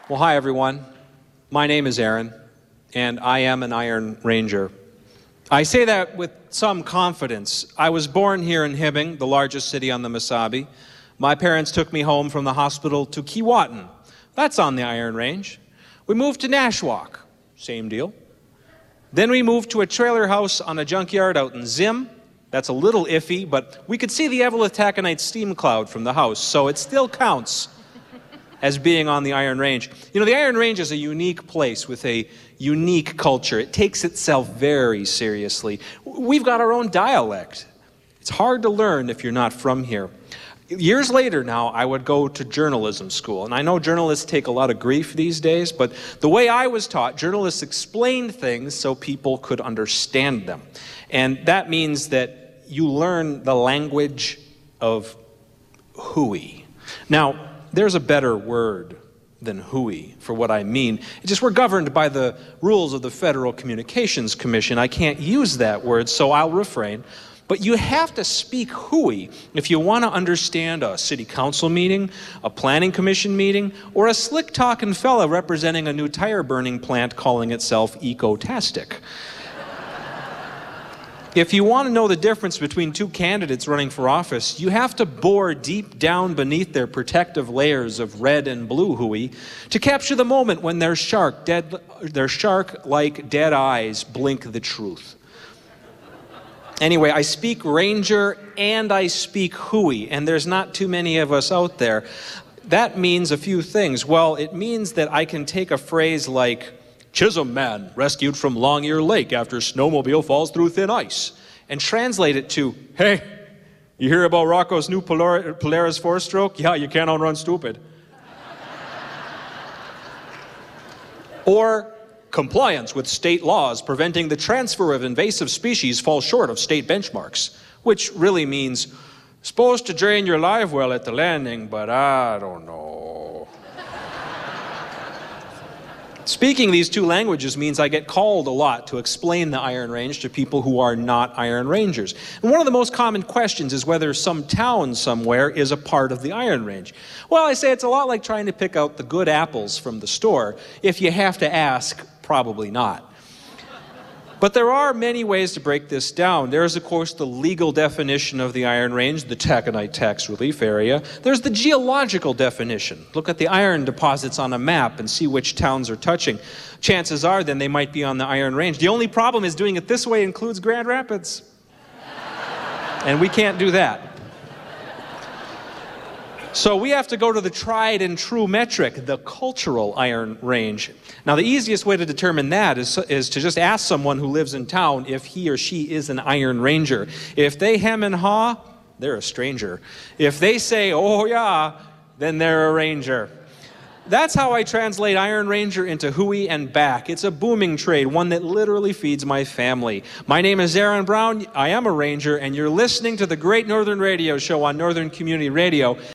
Well, hi, everyone. My name is Aaron, and I am an Iron Ranger. I say that with some confidence. I was born here in Hibbing, the largest city on the Mesabi. My parents took me home from the hospital to Keewatin. That's on the Iron Range. We moved to Nashwauk. Same deal. Then we moved to a trailer house on a junkyard out in Zim. That's a little iffy, but we could see the Eveleth Taconite steam cloud from the house, so it still counts as being on the Iron Range. You know, the Iron Range is a unique place with a unique culture. It takes itself very seriously. We've got our own dialect. It's hard to learn if you're not from here. Years later now, I would go to journalism school, and I know journalists take a lot of grief these days, but the way I was taught, journalists explained things so people could understand them. And that means that you learn the language of hooey. Now, there's a better word than hooey for what I mean. It's just we're governed by the rules of the Federal Communications Commission. I can't use that word, so I'll refrain. But you have to speak hooey if you want to understand a city council meeting, a planning commission meeting, or a slick-talking fella representing a new tire-burning plant calling itself Eco-tastic. If you want to know the difference between two candidates running for office, you have to bore deep down beneath their protective layers of red and blue hooey to capture the moment when their shark-like dead eyes blink the truth. Anyway, I speak Ranger and I speak hooey, and there's not too many of us out there. That means a few things. Well, it means that I can take a phrase like, Chisholm man rescued from Long Ear Lake after snowmobile falls through thin ice, and translate it to, hey, you hear about Rocco's new Polaris four-stroke? Yeah, you can't outrun stupid. Or compliance with state laws preventing the transfer of invasive species falls short of state benchmarks, which really means supposed to drain your live well at the landing, but I don't know. Speaking these two languages means I get called a lot to explain the Iron Range to people who are not Iron Rangers. And one of the most common questions is whether some town somewhere is a part of the Iron Range. Well, I say it's a lot like trying to pick out the good apples from the store. If you have to ask, probably not. But there are many ways to break this down. There is, of course, the legal definition of the Iron Range, the Taconite Tax Relief Area. There's the geological definition. Look at the iron deposits on a map and see which towns are touching. Chances are then they might be on the Iron Range. The only problem is doing it this way includes Grand Rapids. And we can't do that. So we have to go to the tried and true metric, the cultural Iron Range. Now, the easiest way to determine that is to just ask someone who lives in town if he or she is an Iron Ranger. If they hem and haw, they're a stranger. If they say, oh yeah, then they're a ranger. That's how I translate Iron Ranger into hooey and back. It's a booming trade, one that literally feeds my family. My name is Aaron Brown. I am a ranger, and you're listening to the Great Northern Radio Show on Northern Community Radio.